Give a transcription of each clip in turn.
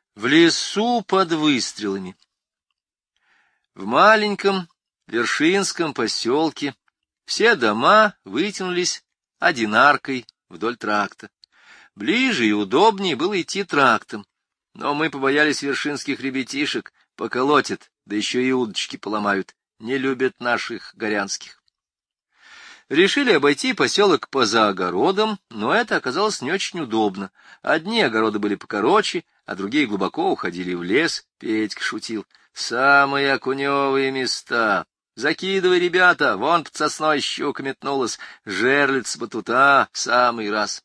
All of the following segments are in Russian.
В лесу под выстрелами. В маленьком Вершинском поселке все дома вытянулись одинаркой вдоль тракта. Ближе и удобнее было идти трактом, но мы побоялись вершинских ребятишек, поколотят, да еще и удочки поломают, не любят наших горянских. Решили обойти поселок поза огородом, но это оказалось не очень удобно. Одни огороды были покороче, а другие глубоко уходили в лес. Петька шутил: «Самые окуневые места. Закидывай, ребята, вон под сосной щука метнулась, жерлица батута, в самый раз».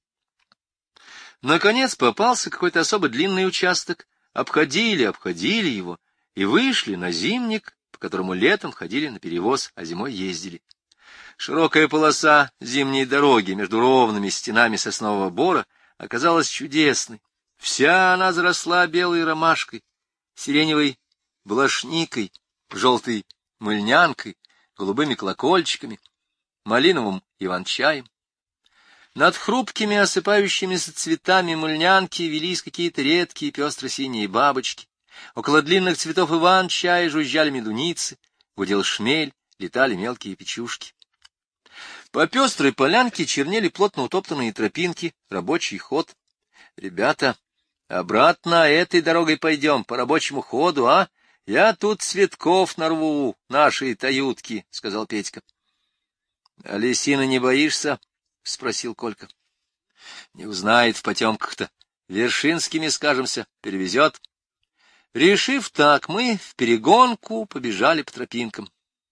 Наконец попался какой-то особо длинный участок. Обходили его и вышли на зимник, по которому летом ходили на перевоз, а зимой ездили. Широкая полоса зимней дороги между ровными стенами соснового бора оказалась чудесной. Вся она заросла белой ромашкой, сиреневой блошникой, желтой мыльнянкой, голубыми колокольчиками, малиновым иван-чаем. Над хрупкими осыпающимися цветами мыльнянки велись какие-то редкие пестро-синие бабочки. Около длинных цветов иван-чая жужжали медуницы, гудел шмель, летали мелкие печушки. По пестрой полянке чернели плотно утоптанные тропинки, рабочий ход. — Ребята, обратно этой дорогой пойдем, по рабочему ходу, а? Я тут цветков нарву, нашей таютки, — сказал Петька. — А лисины не боишься? — спросил Колька. — Не узнает в потемках-то. Вершинскими скажемся, перевезет. Решив так, мы вперегонку побежали по тропинкам.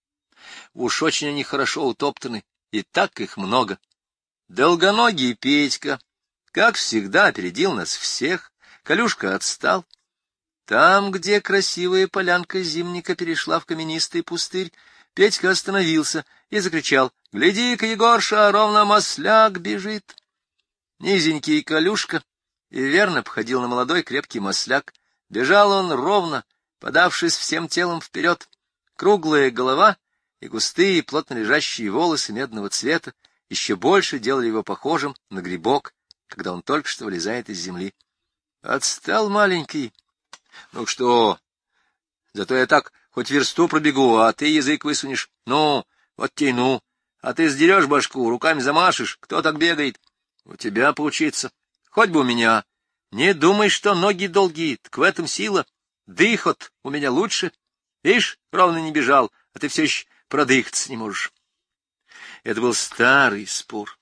Уж очень они хорошо утоптаны, и так их много. Долгоногий Петька, как всегда, опередил нас всех. Колюшка отстал. Там, где красивая полянка зимника перешла в каменистый пустырь, Петька остановился и закричал: — Гляди-ка, Егорша, ровно масляк бежит! Низенький Колюшка и верно походил на молодой крепкий масляк. Бежал он ровно, подавшись всем телом вперед. Круглая голова и густые, плотно лежащие волосы медного цвета еще больше делали его похожим на грибок, когда он только что вылезает из земли. Отстал маленький. Ну что, зато я так хоть версту пробегу, а ты язык высунешь. Ну, вот тяну. А ты сдерешь башку, руками замашешь. Кто так бегает? У тебя поучиться. Хоть бы у меня. Не думай, что ноги долгие, так в этом сила. Дыхот у меня лучше. Видишь, ровно не бежал, а ты все еще продыхаться не можешь. Это был старый спор.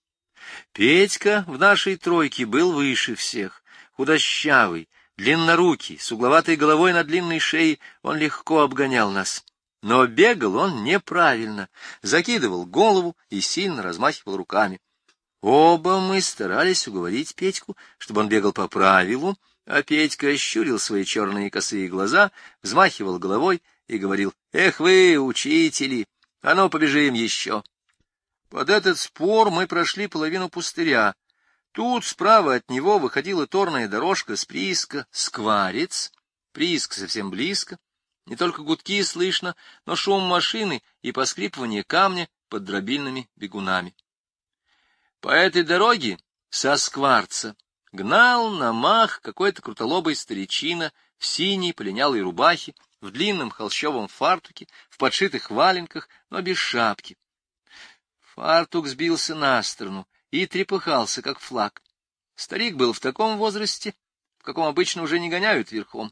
Петька в нашей тройке был выше всех. Худощавый, длиннорукий, с угловатой головой на длинной шее, он легко обгонял нас. Но бегал он неправильно, закидывал голову и сильно размахивал руками. Оба мы старались уговорить Петьку, чтобы он бегал по правилу, а Петька щурил свои черные косые глаза, взмахивал головой и говорил: — Эх вы, учители, а ну побежим еще. Под этот спор мы прошли половину пустыря. Тут справа от него выходила торная дорожка с прииска Скварец. Прииск совсем близко. Не только гудки слышно, но шум машины и поскрипывание камня под дробильными бегунами. По этой дороге со Скварца гнал на мах какой-то крутолобый старичина в синей полинялой рубахе, в длинном холщовом фартуке, в подшитых валенках, но без шапки. Фартук сбился на сторону и трепыхался, как флаг. Старик был в таком возрасте, в каком обычно уже не гоняют верхом.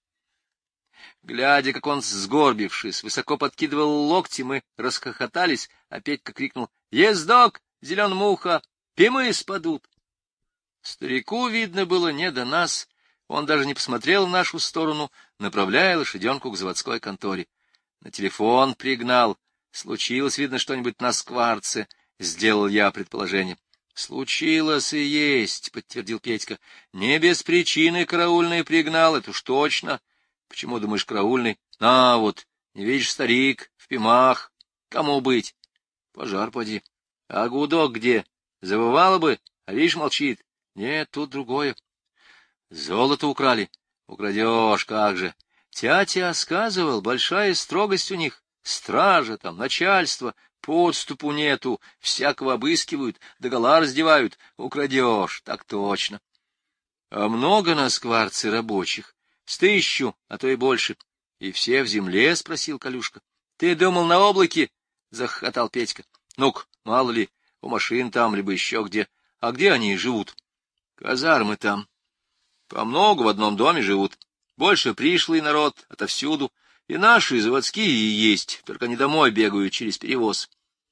Глядя, как он, сгорбившись, высоко подкидывал локти, мы расхохотались, а Петька крикнул: — Ездок, зеленмуха, пимы спадут! Старику, видно, было не до нас, он даже не посмотрел в нашу сторону, направляя лошаденку к заводской конторе. На телефон пригнал. Случилось, видно, что-нибудь на Скварце, — сделал я предположение. — Случилось и есть, — подтвердил Петька. — Не без причины караульный пригнал, это уж точно. — Почему, думаешь, караульный? — На вот, не видишь, старик, в пимах. Кому быть? — Пожар поди. — А гудок где? Завывало бы, а видишь, молчит. — Нет, тут другое. — Золото украли. — Украдешь, как же. Тятя сказывал, большая строгость у них. Стража там, начальство, подступу нету, всякого обыскивают, догола раздевают. Украдешь, так точно. — А много на скварце рабочих? С 1000, а то и больше. И все в земле? — спросил Колюшка. — Ты думал, на облаке? — захохотал Петька. — Ну-ка, мало ли, у машин там, либо еще где. А где они живут? — Казармы там. По много в одном доме живут. Больше пришлый народ, отовсюду. И наши, заводские, и есть, только они домой бегают через перевоз.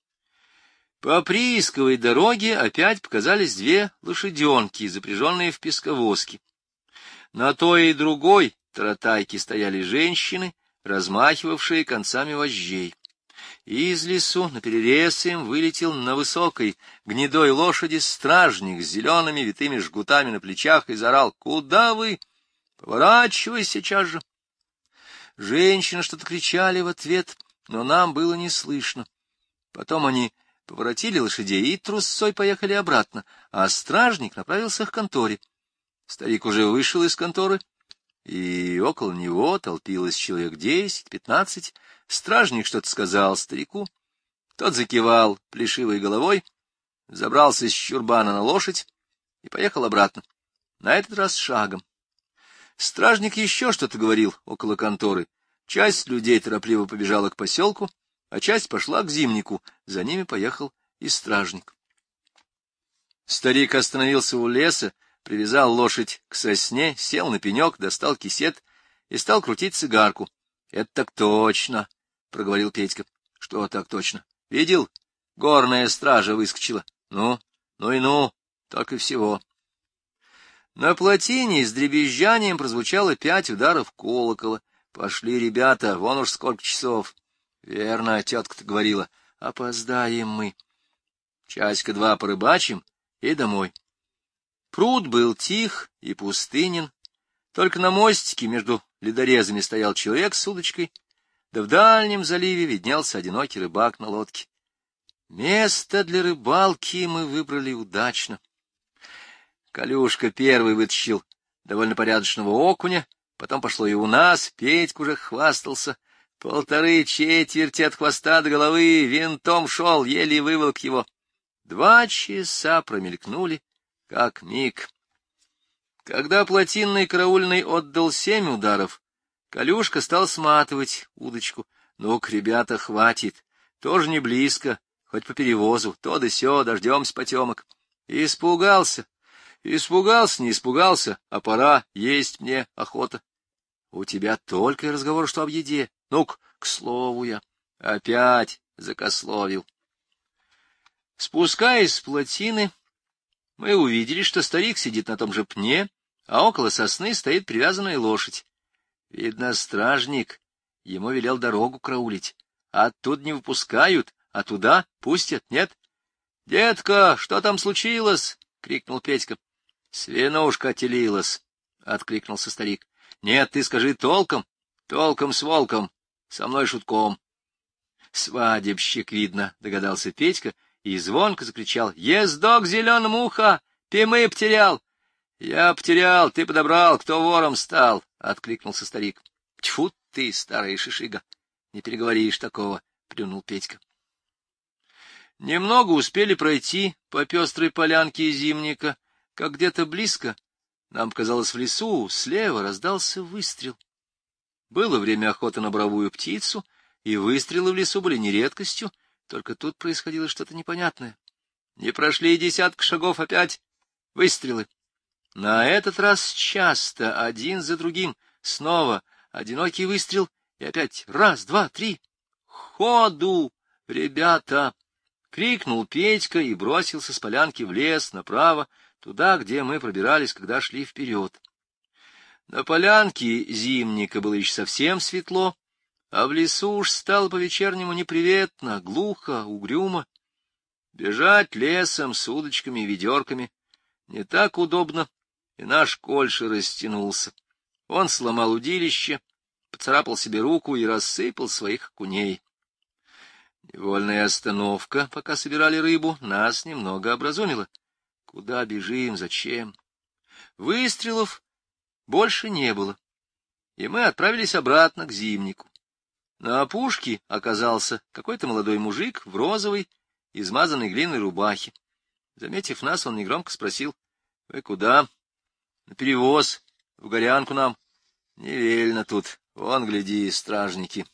По приисковой дороге опять показались 2 лошаденки, запряженные в песковозки. На той и другой таратайке стояли женщины, размахивавшие концами вожжей. Из лесу наперерез им вылетел на высокой гнедой лошади стражник с зелеными витыми жгутами на плечах и заорал: «Куда вы? Поворачивай сейчас же!» Женщины что-то кричали в ответ, но нам было не слышно. Потом они поворотили лошадей и трусцой поехали обратно, а стражник направился к конторе. Старик уже вышел из конторы, и около него толпилось человек 10-15. Стражник что-то сказал старику. Тот закивал плешивой головой, забрался с чурбана на лошадь и поехал обратно, на этот раз шагом. Стражник еще что-то говорил около конторы. Часть людей торопливо побежала к поселку, а часть пошла к Зимнику. За ними поехал и стражник. Старик остановился у леса, привязал лошадь к сосне, сел на пенек, достал кисет и стал крутить цигарку. — Это так точно, — проговорил Петька. — Что так точно? — Видел? Горная стража выскочила. Ну и ну, только и всего. На плотине с дребезжанием прозвучало 5 ударов колокола. Пошли ребята, вон уж сколько часов. Верно, тетка-то говорила, опоздаем мы. Часика-2 порыбачим и домой. Пруд был тих и пустынен. Только на мостике между ледорезами стоял человек с удочкой, да в дальнем заливе виднелся одинокий рыбак на лодке. Место для рыбалки мы выбрали удачно. Колюшка первый вытащил довольно порядочного окуня, потом пошло и у нас, Петька уже хвастался. 1,5 четверти от хвоста до головы, винтом шел, еле выволок его. 2 часа промелькнули, как миг. Когда плотинный караульный отдал 7 ударов, Колюшка стал сматывать удочку. Ну-ка, ребята, хватит, тоже не близко, хоть по перевозу, то да сё, дождемся потемок. Испугался, не испугался, а пора, есть мне охота. У тебя только и разговор, что об еде. Ну-ка, к слову я, опять закословил. Спускаясь с плотины, мы увидели, что старик сидит на том же пне, а около сосны стоит привязанная лошадь. Видно, стражник ему велел дорогу караулить. Оттуда не выпускают, а туда пустят, нет? — Детка, что там случилось? — крикнул Петька. — Свинушка отелилась, — откликнулся старик. — Нет, ты скажи толком. Толком с волком, со мной шутком. — Свадебщик, видно, — догадался Петька и звонко закричал: — Ездок зеленым ухо! Пимы потерял! — Я потерял, ты подобрал, кто вором стал! — откликнулся старик. — Тьфу ты, старая шишига! Не переговоришь такого! — плюнул Петька. Немного успели пройти по пестрой полянке Зимника, как где-то близко, нам показалось в лесу, слева раздался выстрел. Было время охоты на боровую птицу, и выстрелы в лесу были не редкостью, только тут происходило что-то непонятное. Не прошли 10 шагов, опять выстрелы. На этот раз часто, один за другим, снова одинокий выстрел, и опять 1, 2, 3. «Ходу, ребята!» — крикнул Петька и бросился с полянки в лес направо, туда, где мы пробирались, когда шли вперед. На полянке Зимника было еще совсем светло, а в лесу уж стало по-вечернему неприветно, глухо, угрюмо. Бежать лесом с удочками и ведерками не так удобно, и наш Кольша растянулся. Он сломал удилище, поцарапал себе руку и рассыпал своих окуней. Невольная остановка, пока собирали рыбу, нас немного образумила. Куда бежим, зачем? Выстрелов больше не было, и мы отправились обратно к Зимнику. На опушке оказался какой-то молодой мужик в розовой, измазанной глиной рубахе. Заметив нас, он негромко спросил: — Вы куда? На перевоз, в Горянку нам. Не вельно тут, вон, гляди, стражники.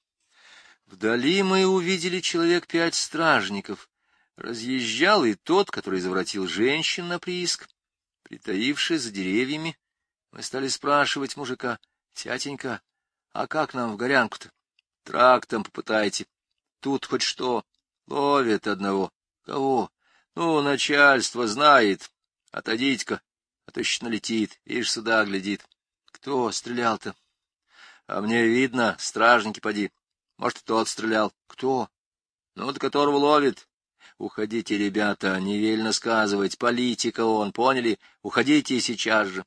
Вдали мы увидели человек 5 стражников. Разъезжал и тот, который заворотил женщин на прииск. Притаившись за деревьями, мы стали спрашивать мужика: «Тятенька, а как нам в Горянку-то? Трактом попытайте. Тут хоть что, ловят одного». «Кого?» «Ну, начальство знает. Отойдите-ка, а то еще налетит, ишь сюда глядит». «Кто стрелял-то?» «А мне видно, стражники поди. Может, и тот стрелял». «Кто?» «Ну, до которого ловит». «Уходите, ребята, не вельно сказывать, политика он, поняли? Уходите сейчас же».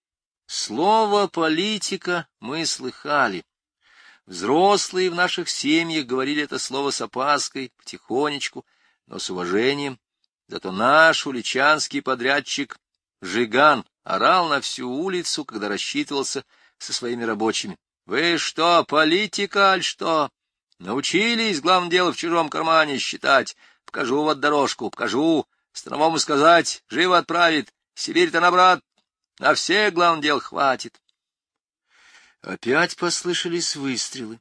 Слово «политика» мы слыхали. Взрослые в наших семьях говорили это слово с опаской, потихонечку, но с уважением. Зато наш уличанский подрядчик Жиган орал на всю улицу, когда рассчитывался со своими рабочими. «Вы что, политика, аль что? Научились, главное дело, в чужом кармане считать? Покажу вот дорожку, покажу. Становому сказать, живо отправит. Сибирь-то на брат. На всех, главное дело, хватит». Опять послышались выстрелы.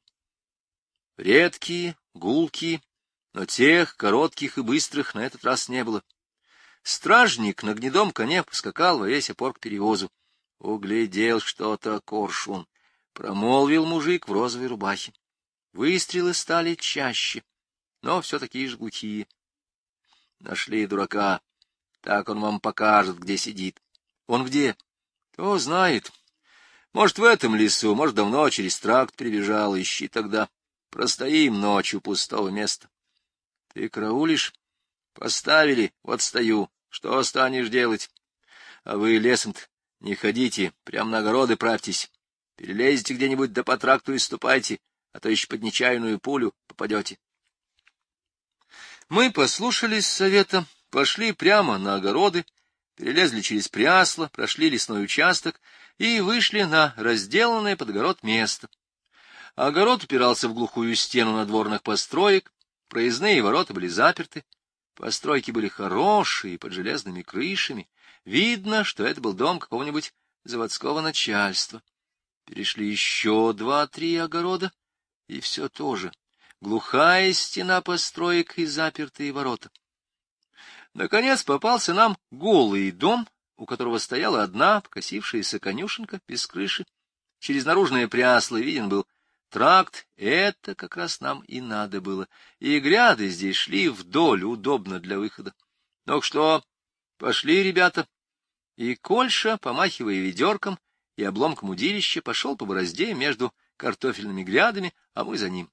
Редкие, гулкие, но тех, коротких и быстрых, на этот раз не было. Стражник на гнедом коне поскакал во весь опор к перевозу. Углядел что-то коршун. Промолвил мужик в розовой рубахе. Выстрелы стали чаще, но все такие же глухие. Нашли дурака. Так он вам покажет, где сидит. Он где? Кто знает. Может, в этом лесу, может, давно через тракт прибежал. Ищи тогда. Простоим ночью пустого места. Ты караулишь? Поставили, вот стою. Что станешь делать? А вы лесом-то не ходите, прям на огороды правьтесь. Перелезете где-нибудь да по тракту и ступайте, а то еще под нечаянную пулю попадете. Мы послушались совета, пошли прямо на огороды, перелезли через прясло, прошли лесной участок и вышли на разделанное под огород место. Огород упирался в глухую стену надворных построек, проездные ворота были заперты, постройки были хорошие, под железными крышами. Видно, что это был дом какого-нибудь заводского начальства. Перешли еще 2-3 огорода, и все то же. Глухая стена построек и запертые ворота. Наконец попался нам голый дом, у которого стояла одна покосившаяся конюшенка без крыши. Через наружное прясло виден был тракт, это как раз нам и надо было. И гряды здесь шли вдоль, удобно для выхода. Ну что, пошли, ребята. И Кольша, помахивая ведерком и обломком удилища, пошел по борозде между картофельными грядами, а мы за ним.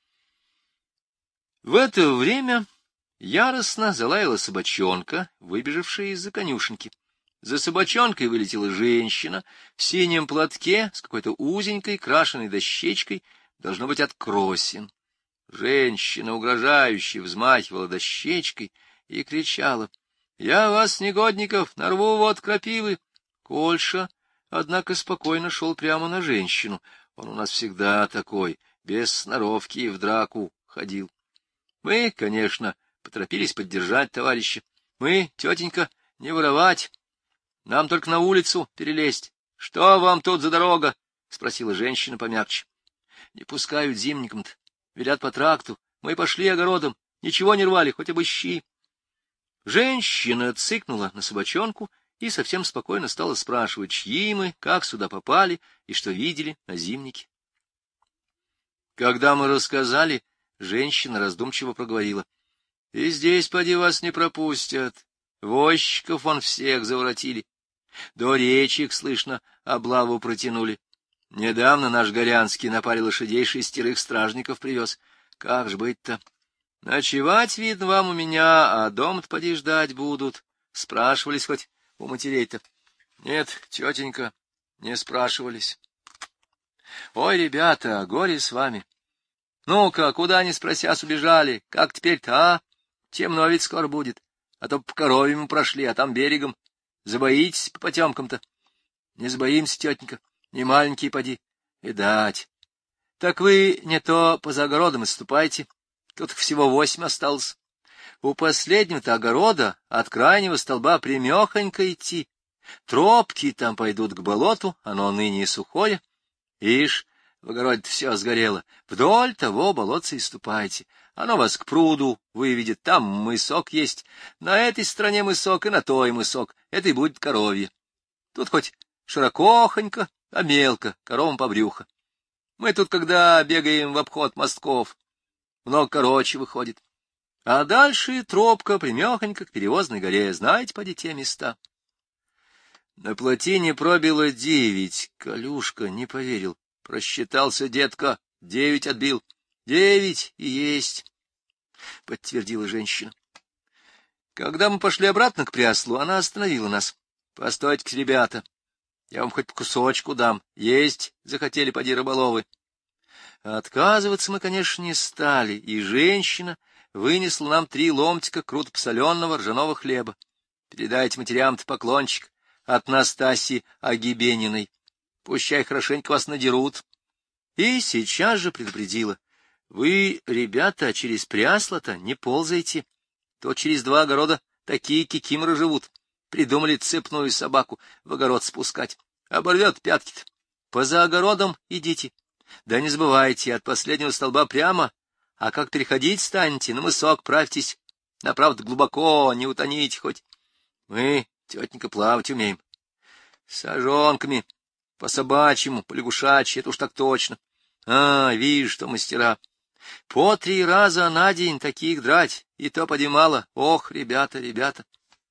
В это время яростно залаяла собачонка, выбежавшая из-за конюшенки. За собачонкой вылетела женщина в синем платке с какой-то узенькой крашеной дощечкой, должно быть, от кросин. Женщина угрожающе взмахивала дощечкой и кричала: «Я вас, негодников, нарву вот крапивы!» Кольша, однако, спокойно шел прямо на женщину. Он у нас всегда такой, без сноровки и в драку ходил. Мы, конечно, поторопились поддержать товарища. Мы, тетенька, не воровать. Нам только на улицу перелезть. — Что вам тут за дорога? — спросила женщина помягче. — Не пускают зимником-то. Велят по тракту. Мы пошли огородом. Ничего не рвали, хоть обыщи. Женщина цыкнула на собачонку и совсем спокойно стала спрашивать, чьи мы, как сюда попали и что видели на зимнике. Когда мы рассказали, женщина раздумчиво проговорила: — И здесь, поди, вас не пропустят. Возчиков вон всех заворотили. До речек, слышно, облаву протянули. Недавно наш Горянский на паре лошадей 6 стражников привез. Как ж быть-то? Ночевать, видно, вам у меня, а дом-то поди ждать будут. Спрашивались хоть у матерей-то? Нет, тетенька, не спрашивались. Ой, ребята, горе с вами. Ну-ка, куда не спросясь убежали? Как теперь-то, а? Темно ведь скоро будет. А то по коровьям прошли, а там берегом. Забоитесь по потемкам-то? Не забоимся, тетенька, не маленькие поди. Видать. Так вы не то поза огородом и ступайте. Тут всего 8 осталось. У последнего-то огорода от крайнего столба прямехонько идти. Тропки там пойдут к болоту, оно ныне сухое. Ишь, в огороде все сгорело. Вдоль того болотца и ступайте. Оно вас к пруду выведет, там мысок есть. На этой стороне мысок и на той мысок. Это и будет коровье. Тут хоть широкохонько, а мелко, коровам по брюхо. Мы тут, когда бегаем в обход мостков, много короче выходит. А дальше тропка примехонько к Перевозной горе. Знаете, поди те места. На плотине пробило 9. Колюшка не поверил. Просчитался детка. 9 отбил. 9 и есть, — подтвердила женщина. Когда мы пошли обратно к Пряслу, она остановила нас. — Постойте-ка, ребята, я вам хоть по кусочку дам. Есть захотели поди рыболовы. Отказываться мы, конечно, не стали, и женщина вынесла нам 3 ломтика круто посоленного ржаного хлеба. Передайте матерям-то поклончик от Настасьи Агибениной. Пущай хорошенько вас надерут. И сейчас же предупредила: вы, ребята, через Прясло-то не ползайте. То через 2 огорода такие кикиморы живут. Придумали цепную собаку в огород спускать. Оборвет пятки-то. Поза огородом идите. Да не забывайте, от последнего столба прямо, а как переходить станете, на мысок правьтесь. Направо глубоко, не утоните хоть. Мы, тетенька, плавать умеем. Сажонками, по-собачьему, по-лягушачьи, это уж так точно. Вижу, что мастера. По 3 раза на день таких драть, и то поди мало. Ох, ребята, ребята.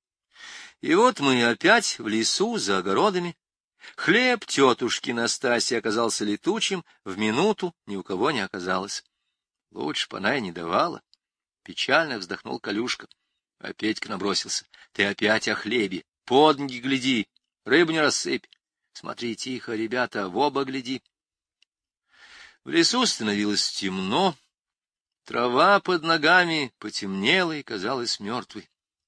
И вот мы опять в лесу за огородами. Хлеб тетушки Настасьи оказался летучим, в минуту ни у кого не оказалось. Лучше б она и не давала. Печально вздохнул Колюшка. А Петька набросился. Ты опять о хлебе. Под ноги гляди, рыбу не рассыпь. Смотри тихо, ребята, в оба гляди. В лесу становилось темно. Трава под ногами потемнела и казалась мертвой.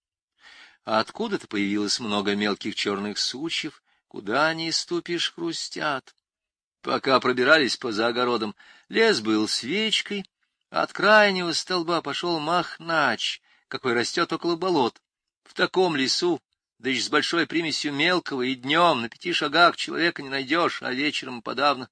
А откуда-то появилось много мелких черных сучьев. Куда ни ступишь, хрустят. Пока пробирались поза огородом, лес был свечкой, а от крайнего столба пошел махнач, какой растет около болот. В таком лесу, да еще с большой примесью мелкого, и днем на 5 шагах человека не найдешь, а вечером подавно.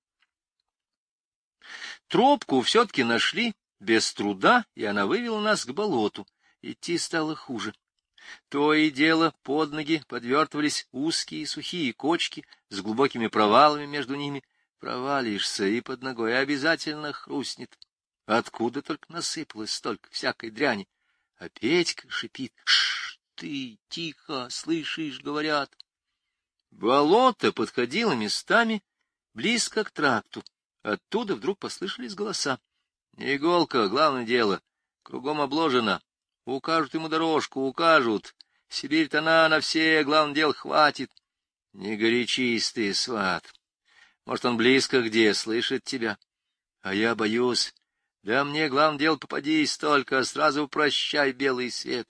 Тропку все-таки нашли без труда, и она вывела нас к болоту. Идти стало хуже. То и дело под ноги подвертывались узкие сухие кочки с глубокими провалами между ними. Провалишься, и под ногой обязательно хрустнет. Откуда только насыпалось столько всякой дряни? А Петька шипит: «Шш, ты, тихо, слышишь, говорят». Болото подходило местами близко к тракту. Оттуда вдруг послышались голоса. Не иголка, главное дело, кругом обложено. Укажут ему дорожку, укажут. Сибирь-то она на все, главное дело, хватит. Не горячись ты, сват. Может, он близко где, слышит тебя. А я боюсь. Да мне, главное дело, попадись только, сразу прощай белый свет.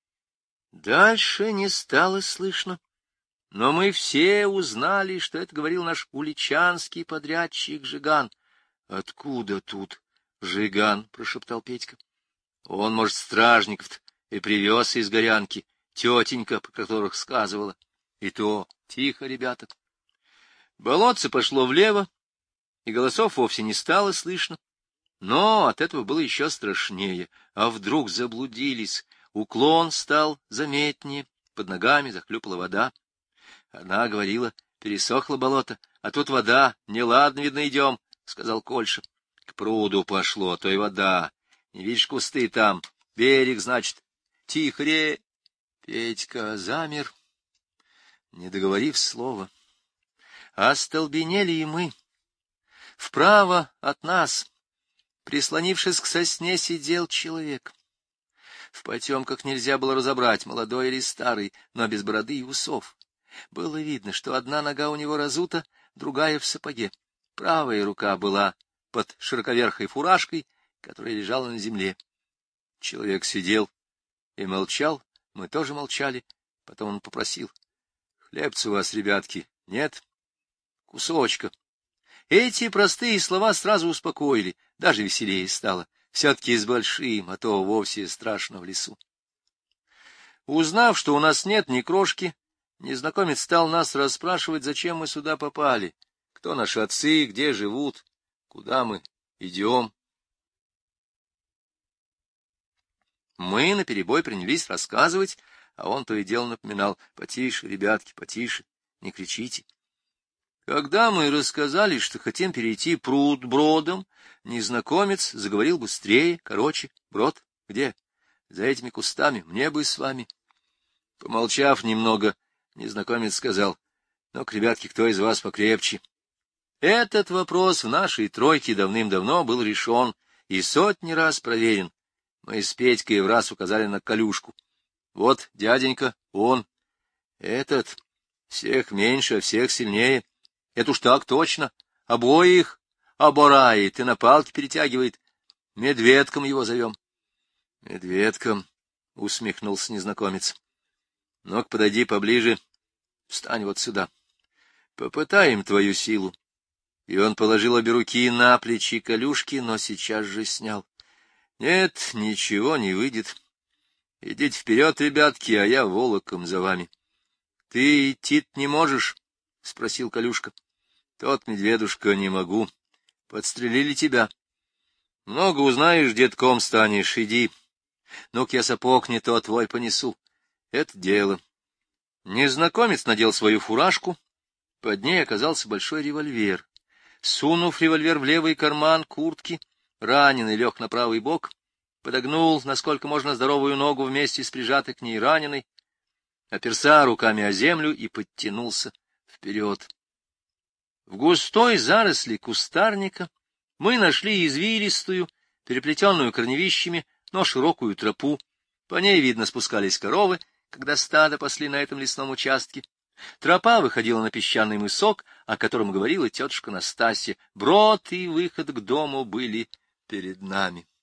Дальше не стало слышно. Но мы все узнали, что это говорил наш уличанский подрядчик Жиган. — Откуда тут Жиган? — прошептал Петька. — Он, может, стражников-то и привез из Горянки, тетенька, про которых сказывала. И то тихо, ребята. Болотце пошло влево, и голосов вовсе не стало слышно. Но от этого было еще страшнее. А вдруг заблудились, уклон стал заметнее, под ногами захлюпала вода. Она говорила: пересохло болото, а тут вода, неладно, видно, идем, — сказал Кольша. К пруду пошло, то и вода. Не видишь, кусты там, берег, значит. Тихо, Петька замер, не договорив слова. Остолбенели и мы. Вправо от нас, прислонившись к сосне, сидел человек. В потемках нельзя было разобрать, молодой или старый, но без бороды и усов. Было видно, что одна нога у него разута, другая в сапоге. Правая рука была под широковерхой фуражкой, которая лежала на земле. Человек сидел и молчал, мы тоже молчали. Потом он попросил: — Хлебца у вас, ребятки, нет? Кусочка. Эти простые слова сразу успокоили, даже веселее стало. Все-таки с большим, а то вовсе страшно в лесу. Узнав, что у нас нет ни крошки, Незнакомец стал нас расспрашивать, зачем мы сюда попали, кто наши отцы, где живут, куда мы идем. Мы наперебой принялись рассказывать, а он то и дело напоминал: потише, ребятки, потише, не кричите. Когда мы рассказали, что хотим перейти пруд бродом, незнакомец заговорил быстрее, короче. Брод? Где? За этими кустами. Мне бы с вами. Помолчав немного, незнакомец сказал: ну-ка, ребятки, кто из вас покрепче? Этот вопрос в нашей тройке давным-давно был решен и сотни раз проверен. Мы с Петькой в раз указали на Колюшку. Вот, дяденька, он. Этот. Всех меньше, а всех сильнее. Это уж так точно. Обоих оборает и на палке перетягивает. Медведком его зовем. Медведком, усмехнулся незнакомец. Ну-ка, подойди поближе. Встань вот сюда. Попытаем твою силу. И он положил обе руки на плечи Колюшки, но сейчас же снял. Нет, ничего не выйдет. Идите вперед, ребятки, а я волоком за вами. — Ты идти не можешь? — спросил Колюшка. — Тот, медведушка, не могу. Подстрелили тебя. Много узнаешь, детком станешь, иди. Ну-ка я сапог не то твой понесу. Это дело. Незнакомец надел свою фуражку. Под ней оказался большой револьвер. Сунув револьвер в левый карман куртки, раненый лег на правый бок, подогнул, насколько можно, здоровую ногу вместе с прижатой к ней раненой, оперся руками о землю и подтянулся вперед. В густой заросли кустарника мы нашли извилистую, переплетенную корневищами, но широкую тропу. По ней, видно, спускались коровы, когда стадо пасли на этом лесном участке. Тропа выходила на песчаный мысок, о котором говорила тетушка Настасья. Брод и выход к дому были перед нами.